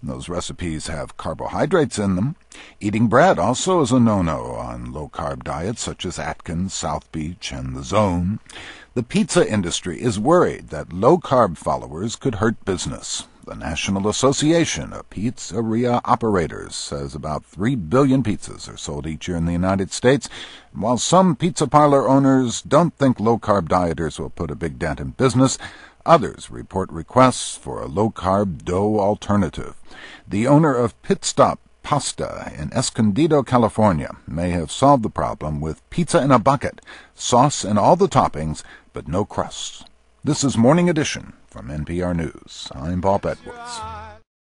Those recipes have carbohydrates in them. Eating bread also is a no-no on low-carb diets such as Atkins, South Beach, and The Zone. The pizza industry is worried that low-carb followers could hurt business. The National Association of Pizzeria Operators says about 3 billion pizzas are sold each year in the United States. And while some pizza parlor owners don't think low-carb dieters will put a big dent in business, others report requests for a low-carb dough alternative. The owner of Pit Stop Pasta in Escondido, California, may have solved the problem with pizza in a bucket, sauce and all the toppings, but no crust. This is Morning Edition from NPR News. I'm Bob Edwards.